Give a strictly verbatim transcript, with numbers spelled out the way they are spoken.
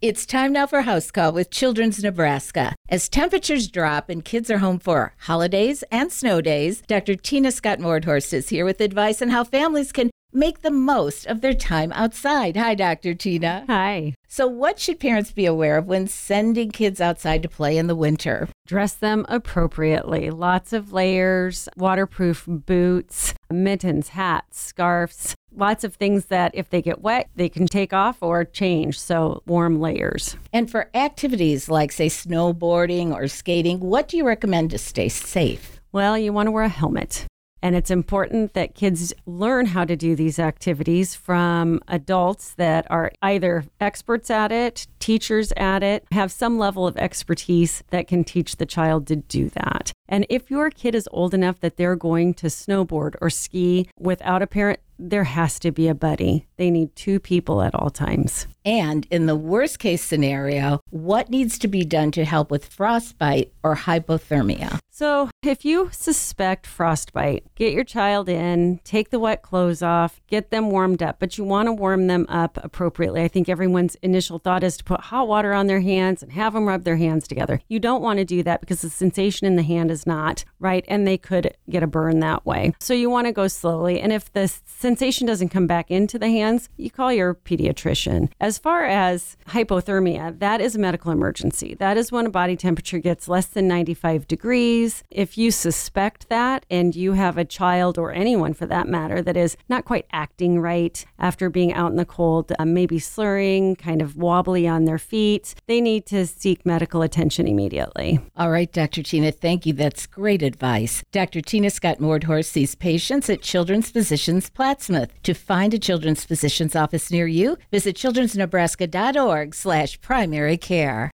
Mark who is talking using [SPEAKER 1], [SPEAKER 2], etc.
[SPEAKER 1] It's time now for House Call with Children's Nebraska. As temperatures drop and kids are home for holidays and snow days, Doctor Tina Scott-Mordhorst is here with advice on how families can make the most of their time outside. Hi, Doctor Tina.
[SPEAKER 2] Hi.
[SPEAKER 1] So what should parents be aware of when sending kids outside to play in the winter?
[SPEAKER 2] Dress them appropriately. Lots of layers, waterproof boots, mittens, hats, scarves, lots of things that if they get wet, they can take off or change. So warm layers.
[SPEAKER 1] And for activities like, say, snowboarding or skating, what do you recommend to stay safe?
[SPEAKER 2] Well, you want to wear a helmet. And it's important that kids learn how to do these activities from adults that are either experts at it, teachers at it, have some level of expertise that can teach the child to do that. And if your kid is old enough that they're going to snowboard or ski without a parent, there has to be a buddy. They need two people at all times.
[SPEAKER 1] And in the worst case scenario, what needs to be done to help with frostbite or hypothermia?
[SPEAKER 2] So if you suspect frostbite, get your child in, take the wet clothes off, get them warmed up, but you want to warm them up appropriately. I think everyone's initial thought is to put hot water on their hands and have them rub their hands together. You don't want to do that because the sensation in the hand is not right, and they could get a burn that way. So you want to go slowly. And if the sensation doesn't come back into the hands, you call your pediatrician. As far as hypothermia, that is a medical emergency. That is when a body temperature gets less than ninety-five degrees. If you suspect that and you have a child or anyone for that matter that is not quite acting right after being out in the cold, uh, maybe slurring, kind of wobbly on their feet, they need to seek medical attention immediately.
[SPEAKER 1] All right, Doctor Tina, thank you. That's great advice. Doctor Tina Scott-Mordhorst sees patients at Children's Physicians Plattsmouth. To find a Children's Physicians office near you, visit childrens nebraska dot org slash primary care.